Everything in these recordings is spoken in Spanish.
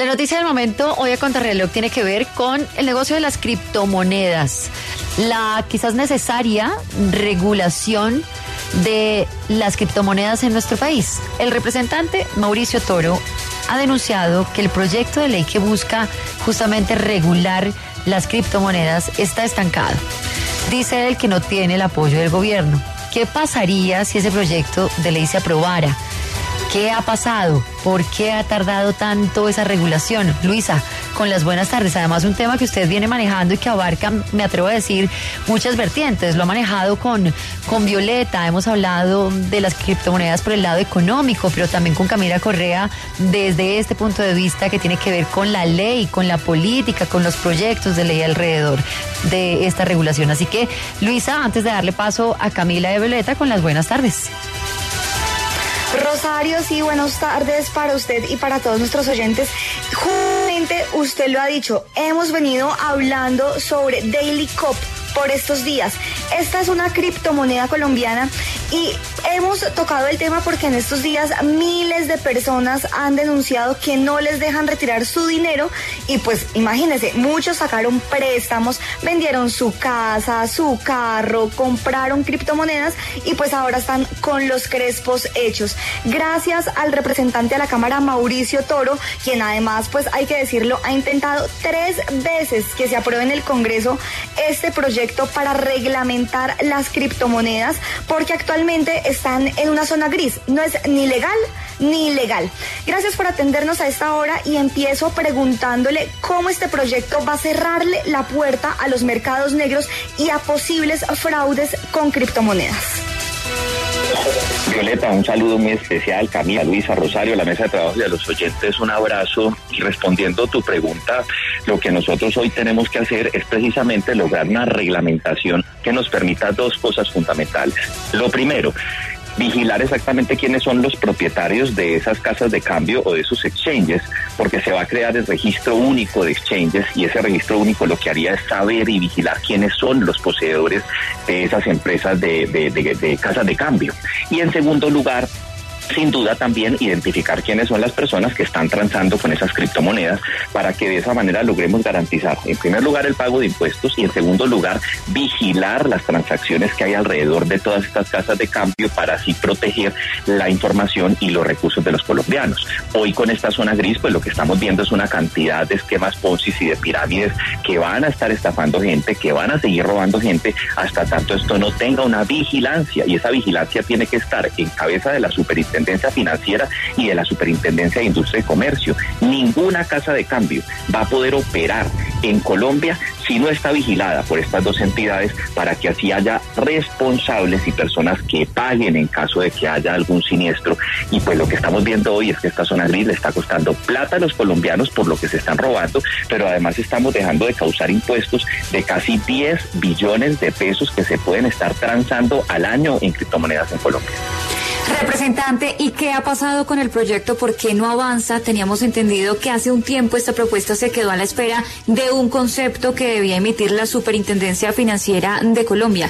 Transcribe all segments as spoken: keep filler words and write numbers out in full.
La noticia del momento hoy a Contrarreloj tiene que ver con el negocio de las criptomonedas, la quizás necesaria regulación de las criptomonedas en nuestro país. El representante Mauricio Toro ha denunciado que el proyecto de ley que busca justamente regular las criptomonedas está estancado. Dice él que no tiene el apoyo del gobierno. ¿Qué pasaría si ese proyecto de ley se aprobara? ¿Qué ha pasado? ¿Por qué ha tardado tanto esa regulación? Luisa, con las buenas tardes. Además, un tema que usted viene manejando y que abarca, me atrevo a decir, muchas vertientes. Lo ha manejado con, con Violeta, hemos hablado de las criptomonedas por el lado económico, pero también con Camila Correa desde este punto de vista que tiene que ver con la ley, con la política, con los proyectos de ley alrededor de esta regulación. Así que, Luisa, antes de darle paso a Camila y Violeta, con las buenas tardes. Rosario, sí, buenas tardes para usted y para todos nuestros oyentes. Justamente usted lo ha dicho, hemos venido hablando sobre Daily Cop por estos días. Esta es una criptomoneda colombiana y hemos tocado el tema porque en estos días miles de personas han denunciado que no les dejan retirar su dinero y pues imagínense, muchos sacaron préstamos, vendieron su casa, su carro, compraron criptomonedas y pues ahora están con los crespos hechos. Gracias al representante de la Cámara, Mauricio Toro, quien además, pues hay que decirlo, ha intentado tres veces que se apruebe en el Congreso este proyecto para reglamentar las criptomonedas, porque actualmente están en una zona gris, no es ni legal ni ilegal. Gracias por atendernos a esta hora y empiezo preguntándole cómo este proyecto va a cerrarle la puerta a los mercados negros y a posibles fraudes con criptomonedas. Violeta, un saludo muy especial, Camila, Luisa, Rosario, la mesa de trabajo y a los oyentes un abrazo. Y respondiendo tu pregunta, lo que nosotros hoy tenemos que hacer es precisamente lograr una reglamentación que nos permita dos cosas fundamentales. Lo primero, vigilar exactamente quiénes son los propietarios de esas casas de cambio o de esos exchanges, porque se va a crear el registro único de exchanges y ese registro único lo que haría es saber y vigilar quiénes son los poseedores de esas empresas de, de, de, de casas de cambio. Y en segundo lugar, sin duda también identificar quiénes son las personas que están transando con esas criptomonedas para que de esa manera logremos garantizar, en primer lugar, el pago de impuestos y en segundo lugar, vigilar las transacciones que hay alrededor de todas estas casas de cambio para así proteger la información y los recursos de los colombianos. Hoy con esta zona gris, pues lo que estamos viendo es una cantidad de esquemas Ponzi y de pirámides que van a estar estafando gente, que van a seguir robando gente hasta tanto esto no tenga una vigilancia, y esa vigilancia tiene que estar en cabeza de la superintendencia Financiera y de la Superintendencia de Industria y Comercio. Ninguna casa de cambio va a poder operar en Colombia si no está vigilada por estas dos entidades, para que así haya responsables y personas que paguen en caso de que haya algún siniestro. Y pues lo que estamos viendo hoy es que esta zona gris le está costando plata a los colombianos por lo que se están robando, pero además estamos dejando de causar impuestos de casi diez billones de pesos que se pueden estar transando al año en criptomonedas en Colombia. Representante, ¿y qué ha pasado con el proyecto? ¿Por qué no avanza? Teníamos entendido que hace un tiempo esta propuesta se quedó a la espera de un concepto que debía emitir la Superintendencia Financiera de Colombia.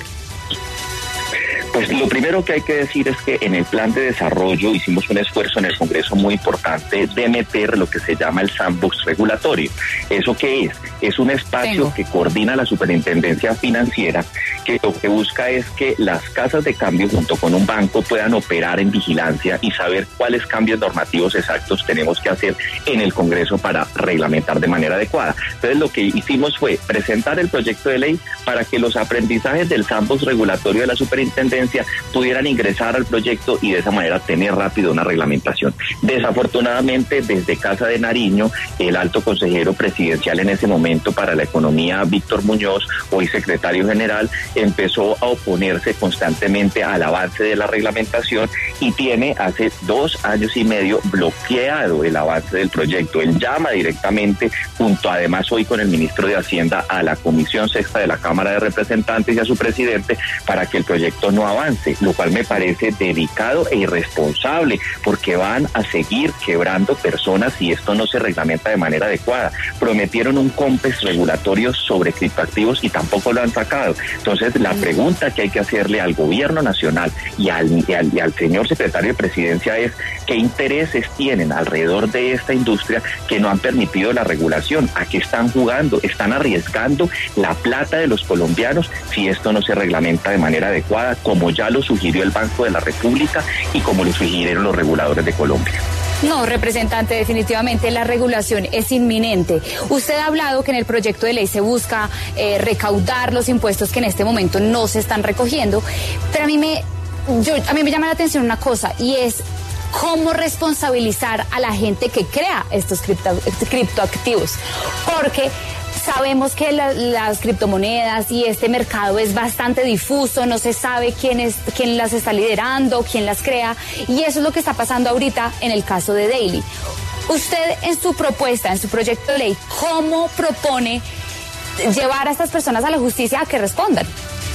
Pues lo primero que hay que decir es que en el plan de desarrollo hicimos un esfuerzo en el Congreso muy importante de meter lo que se llama el sandbox regulatorio. ¿Eso qué es? Es un espacio Tengo. que coordina la Superintendencia Financiera, que lo que busca es que las casas de cambio junto con un banco puedan operar en vigilancia y saber cuáles cambios normativos exactos tenemos que hacer en el Congreso para reglamentar de manera adecuada. Entonces lo que hicimos fue presentar el proyecto de ley para que los aprendizajes del sandbox regulatorio de la Superintendencia pudieran ingresar al proyecto y de esa manera tener rápido una reglamentación. Desafortunadamente, desde Casa de Nariño, el alto consejero presidencial en ese momento para la economía, Víctor Muñoz, hoy secretario general, empezó a oponerse constantemente al avance de la reglamentación y tiene hace dos años y medio bloqueado el avance del proyecto. Él llama directamente, junto además hoy con el ministro de Hacienda, a la Comisión Sexta de la Cámara de Representantes y a su presidente para que el proyecto no avance, lo cual me parece delicado e irresponsable, porque van a seguir quebrando personas si esto no se reglamenta de manera adecuada. Prometieron un COMPES regulatorio sobre criptoactivos y tampoco lo han sacado. Entonces, la pregunta que hay que hacerle al gobierno nacional y al, y al, y al señor secretario de Presidencia es qué intereses tienen alrededor de esta industria que no han permitido la regulación. ¿A qué están jugando? ¿Están arriesgando la plata de los colombianos si esto no se reglamenta de manera adecuada, como ya lo sugirió el Banco de la República y como lo sugirieron los reguladores de Colombia? No, representante, definitivamente la regulación es inminente. Usted ha hablado que en el proyecto de ley se busca eh, recaudar los impuestos que en este momento no se están recogiendo, pero a mí me, yo, a mí me llama la atención una cosa, y es cómo responsabilizar a la gente que crea estos cripto, criptoactivos, porque sabemos que la, las criptomonedas y este mercado es bastante difuso, no se sabe quién es, quién las está liderando, quién las crea, y eso es lo que está pasando ahorita en el caso de Daily. Usted en su propuesta, en su proyecto de ley, ¿cómo propone llevar a estas personas a la justicia a que respondan?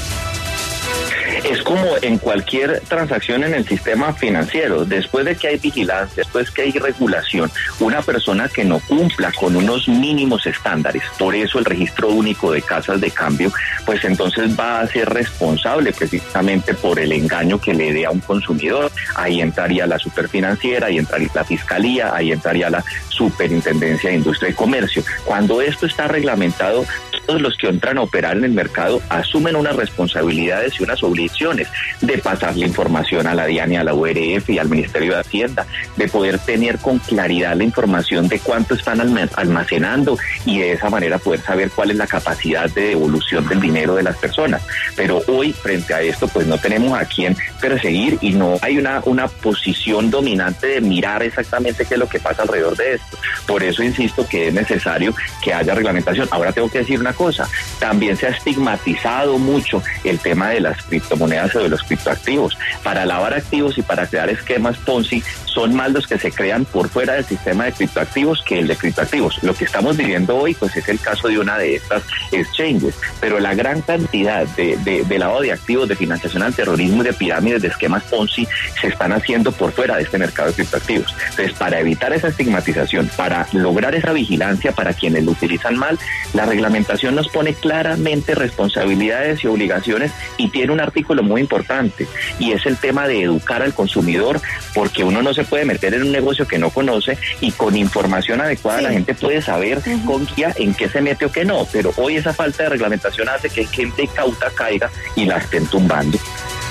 Es como en cualquier transacción en el sistema financiero, después de que hay vigilancia, después que hay regulación, una persona que no cumpla con unos mínimos estándares, por eso el registro único de casas de cambio, pues entonces va a ser responsable precisamente por el engaño que le dé a un consumidor. Ahí entraría la superfinanciera, ahí entraría la fiscalía, ahí entraría la superintendencia de industria y comercio. Cuando esto está reglamentado, todos los que entran a operar en el mercado asumen unas responsabilidades y unas obligaciones de pasar la información a la DIAN y a la U R F y al Ministerio de Hacienda, de poder tener con claridad la información de cuánto están almacenando y de esa manera poder saber cuál es la capacidad de devolución del dinero de las personas. Pero hoy, frente a esto, pues no tenemos a quién perseguir y no hay una, una posición dominante de mirar exactamente qué es lo que pasa alrededor de esto. Por eso insisto que es necesario que haya reglamentación. Ahora tengo que decir una cosa, también se ha estigmatizado mucho el tema de las criptomonedas o de los criptoactivos. Para lavar activos y para crear esquemas Ponzi son más los que se crean por fuera del sistema de criptoactivos que el de criptoactivos. Lo que estamos viviendo hoy pues es el caso de una de estas exchanges, pero la gran cantidad de, de, de lavado de activos, de financiación al terrorismo y de pirámides, de esquemas Ponzi se están haciendo por fuera de este mercado de criptoactivos. Entonces, para evitar esa estigmatización, para lograr esa vigilancia para quienes lo utilizan mal, la reglamentación nos pone claramente responsabilidades y obligaciones y tiene un artículo muy importante y es el tema de educar al consumidor, porque uno no se puede meter en un negocio que no conoce y con información adecuada sí. La gente puede saber uh-huh. con guía en qué se mete o qué no, pero hoy esa falta de reglamentación hace que gente cauta caiga y la estén tumbando.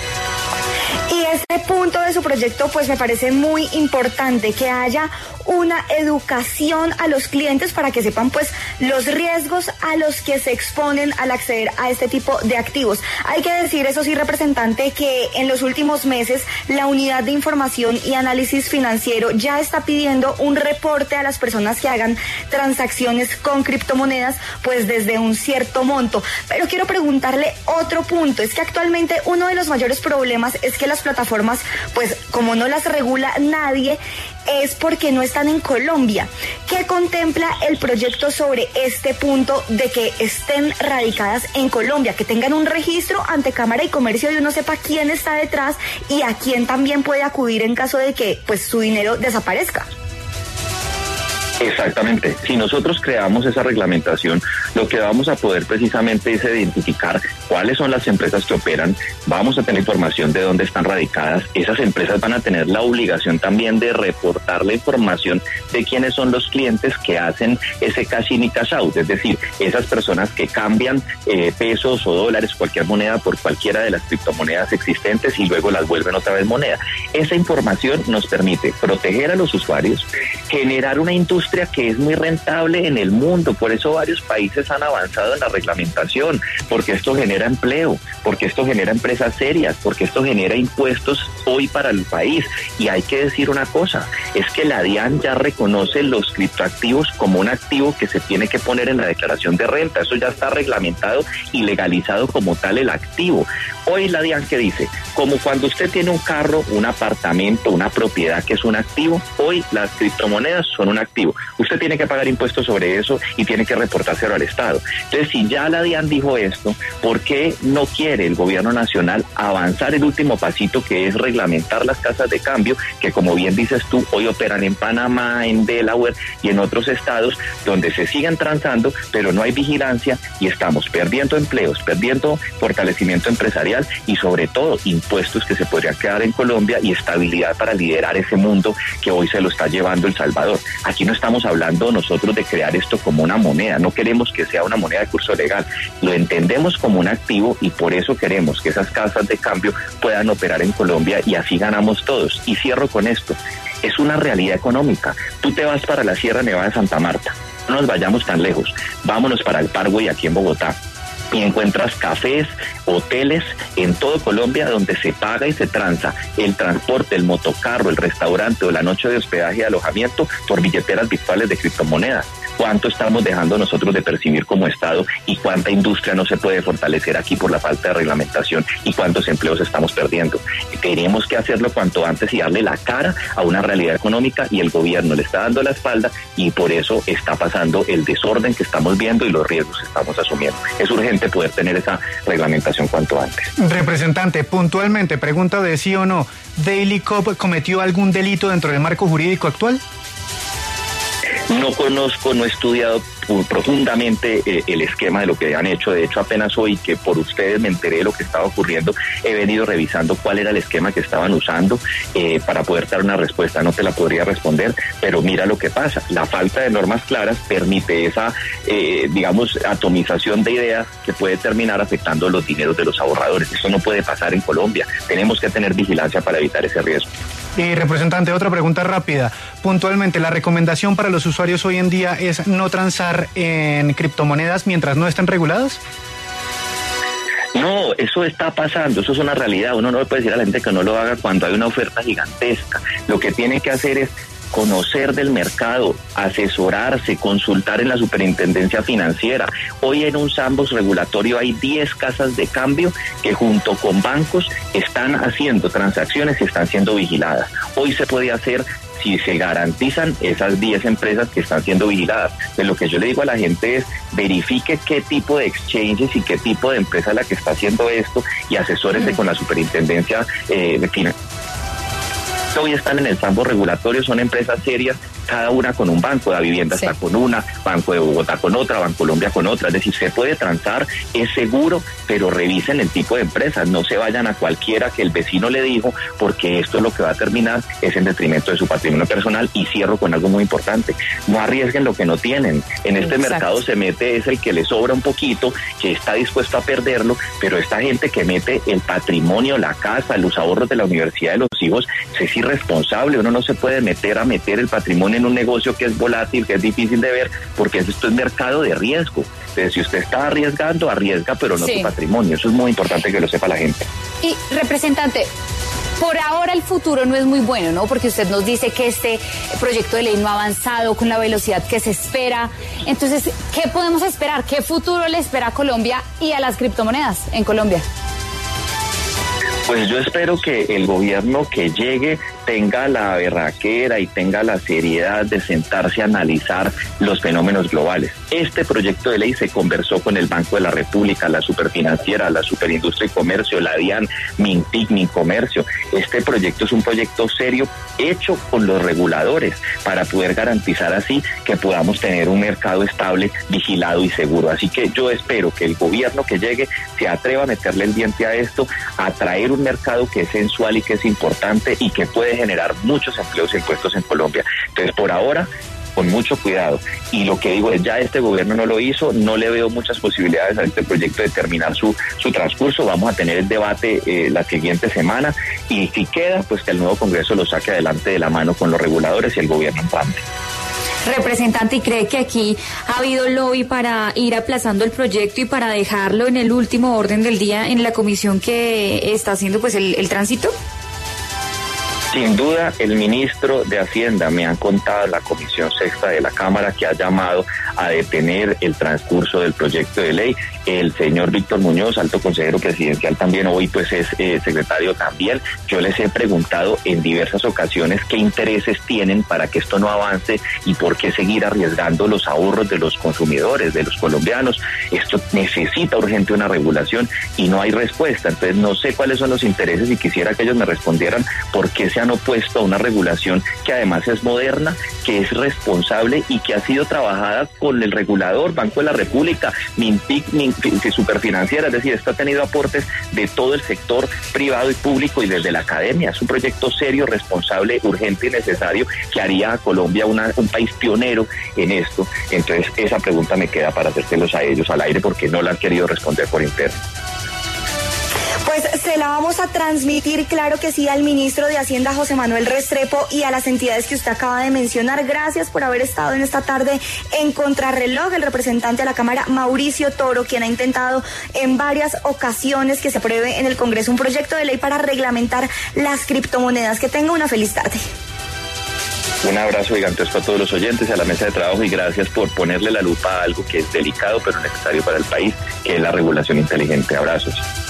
Y este punto de su proyecto pues me parece muy importante, que haya una educación a los clientes para que sepan pues los riesgos a los que se exponen al acceder a este tipo de activos. Hay que decir, eso sí, representante, que en los últimos meses la Unidad de Información y Análisis Financiero ya está pidiendo un reporte a las personas que hagan transacciones con criptomonedas pues desde un cierto monto. Pero quiero preguntarle otro punto, es que actualmente uno de los mayores problemas es que las plataformas pues como no las regula nadie, es porque no están en Colombia. ¿Qué contempla el proyecto sobre este punto de que estén radicadas en Colombia, que tengan un registro ante Cámara y Comercio y uno sepa quién está detrás y a quién también puede acudir en caso de que pues su dinero desaparezca? Exactamente. Si nosotros creamos esa reglamentación, lo que vamos a poder precisamente es identificar cuáles son las empresas que operan, vamos a tener información de dónde están radicadas, esas empresas van a tener la obligación también de reportar la información de quiénes son los clientes que hacen ese cash in y cash out, es decir, esas personas que cambian eh, pesos o dólares, cualquier moneda por cualquiera de las criptomonedas existentes y luego las vuelven otra vez moneda. Esa información nos permite proteger a los usuarios, generar una industria que es muy rentable en el mundo, por eso varios países han avanzado en la reglamentación, porque esto genera empleo, porque esto genera empresas serias, porque esto genera impuestos hoy para el país. Y hay que decir una cosa, es que la DIAN ya reconoce los criptoactivos como un activo que se tiene que poner en la declaración de renta, eso ya está reglamentado y legalizado como tal el activo. Hoy la DIAN, ¿qué dice? Como cuando usted tiene un carro, un apartamento, una propiedad que es un activo, hoy las criptomonedas son un activo. Usted tiene que pagar impuestos sobre eso y tiene que reportárselo al Estado. Entonces, si ya la DIAN dijo esto, ¿por qué no quiere el gobierno nacional avanzar el último pasito, que es reglamentar las casas de cambio, que como bien dices tú, hoy operan en Panamá, en Delaware y en otros estados donde se siguen transando, pero no hay vigilancia y estamos perdiendo empleos, perdiendo fortalecimiento empresarial y sobre todo impuestos que se podrían quedar en Colombia y estabilidad para liderar ese mundo que hoy se lo está llevando El Salvador. Aquí no estamos hablando nosotros de crear esto como una moneda, no queremos que sea una moneda de curso legal, lo entendemos como un activo y por eso queremos que esas casas de cambio puedan operar en Colombia y así ganamos todos. Y cierro con esto, es una realidad económica. Tú te vas para la Sierra Nevada de Santa Marta, no nos vayamos tan lejos, vámonos para el Parkway aquí en Bogotá, y encuentras cafés, hoteles en todo Colombia donde se paga y se transa el transporte, el motocarro, el restaurante o la noche de hospedaje y alojamiento por billeteras virtuales de criptomonedas. ¿Cuánto estamos dejando nosotros de percibir como Estado y cuánta industria no se puede fortalecer aquí por la falta de reglamentación y cuántos empleos estamos perdiendo? Tenemos que hacerlo cuanto antes y darle la cara a una realidad económica y el gobierno le está dando la espalda y por eso está pasando el desorden que estamos viendo y los riesgos que estamos asumiendo. Es urgente poder tener esa reglamentación cuanto antes. Representante, puntualmente, pregunta de sí o no, ¿Daily Cop cometió algún delito dentro del marco jurídico actual? No conozco, no he estudiado profundamente eh, el esquema de lo que han hecho. De hecho, apenas hoy que por ustedes me enteré de lo que estaba ocurriendo, he venido revisando cuál era el esquema que estaban usando eh, para poder dar una respuesta. No te la podría responder, pero mira lo que pasa. La falta de normas claras permite esa, eh, digamos, atomización de ideas que puede terminar afectando los dineros de los ahorradores. Eso no puede pasar en Colombia. Tenemos que tener vigilancia para evitar ese riesgo. Y representante, otra pregunta rápida. Puntualmente, ¿la recomendación para los usuarios hoy en día es no transar en criptomonedas mientras no estén reguladas? No, eso está pasando, eso es una realidad. Uno no le puede decir a la gente que no lo haga cuando hay una oferta gigantesca. Lo que tiene que hacer es conocer del mercado, asesorarse, consultar en la superintendencia financiera. Hoy en un sandbox regulatorio hay diez casas de cambio que junto con bancos están haciendo transacciones y están siendo vigiladas. Hoy se puede hacer si se garantizan esas diez empresas que están siendo vigiladas. De lo que yo le digo a la gente es verifique qué tipo de exchanges y qué tipo de empresa es la que está haciendo esto y asesórese mm. con la superintendencia eh, de finanzas. Hoy están en el sandbox regulatorio, son empresas serias, cada una con un banco. La vivienda sí. está con una, Banco de Bogotá con otra, Bancolombia con otra. Es decir, se puede transar, es seguro, pero revisen el tipo de empresas. No se vayan a cualquiera que el vecino le dijo, porque esto es lo que va a terminar, es en detrimento de su patrimonio personal. Y cierro con algo muy importante. No arriesguen lo que no tienen. En este Exacto. mercado se mete es el que le sobra un poquito, que está dispuesto a perderlo, pero esta gente que mete el patrimonio, la casa, los ahorros de la universidad de los hijos, es irresponsable. Uno no se puede meter a meter el patrimonio en un negocio que es volátil, que es difícil de ver, porque esto es mercado de riesgo. Entonces, si usted está arriesgando, arriesga, pero no sí. su patrimonio. Eso es muy importante que lo sepa la gente. Y, representante, por ahora el futuro no es muy bueno, ¿no? Porque usted nos dice que este proyecto de ley no ha avanzado con la velocidad que se espera. Entonces, ¿qué podemos esperar? ¿Qué futuro le espera a Colombia y a las criptomonedas en Colombia? Pues yo espero que el gobierno que llegue tenga la berraquera y tenga la seriedad de sentarse a analizar los fenómenos globales. Este proyecto de ley se conversó con el Banco de la República, la Superfinanciera, la Superindustria y Comercio, la DIAN, Mintic, Mincomercio. Este proyecto es un proyecto serio hecho con los reguladores para poder garantizar así que podamos tener un mercado estable, vigilado y seguro. Así que yo espero que el gobierno que llegue se atreva a meterle el diente a esto, a traer un mercado que es sensual y que es importante y que puede generar muchos empleos y puestos en Colombia. Entonces, por ahora, con mucho cuidado. Y lo que digo es, ya este gobierno no lo hizo, no le veo muchas posibilidades a este proyecto de terminar su, su transcurso. Vamos a tener el debate eh, la siguiente semana y si queda, pues que el nuevo Congreso lo saque adelante de la mano con los reguladores y el gobierno en parte. Representante, ¿y cree que aquí ha habido lobby para ir aplazando el proyecto y para dejarlo en el último orden del día en la comisión que está haciendo pues el, el tránsito? Sin duda, el ministro de Hacienda, me han contado en la Comisión Sexta de la Cámara, que ha llamado a detener el transcurso del proyecto de ley. El señor Víctor Muñoz, alto consejero presidencial también, hoy pues es eh, secretario también. Yo les he preguntado en diversas ocasiones qué intereses tienen para que esto no avance y por qué seguir arriesgando los ahorros de los consumidores, de los colombianos. Esto necesita urgente una regulación y no hay respuesta. Entonces no sé cuáles son los intereses y quisiera que ellos me respondieran por qué se han opuesto a una regulación que además es moderna, que es responsable y que ha sido trabajada con el regulador, Banco de la República, Mintic, Mintic, Superfinanciera, es decir, esto ha tenido aportes de todo el sector privado y público y desde la academia. Es un proyecto serio, responsable, urgente y necesario que haría a Colombia una, un país pionero en esto. Entonces esa pregunta me queda para hacérselos a ellos al aire porque no la han querido responder por interno. Pues se la vamos a transmitir, claro que sí, al ministro de Hacienda, José Manuel Restrepo, y a las entidades que usted acaba de mencionar. Gracias por haber estado en esta tarde en Contrarreloj. El representante de la Cámara, Mauricio Toro, quien ha intentado en varias ocasiones que se apruebe en el Congreso un proyecto de ley para reglamentar las criptomonedas. Que tenga una feliz tarde. Un abrazo gigantesco a todos los oyentes, a la mesa de trabajo, y gracias por ponerle la lupa a algo que es delicado pero necesario para el país, que es la regulación inteligente. Abrazos.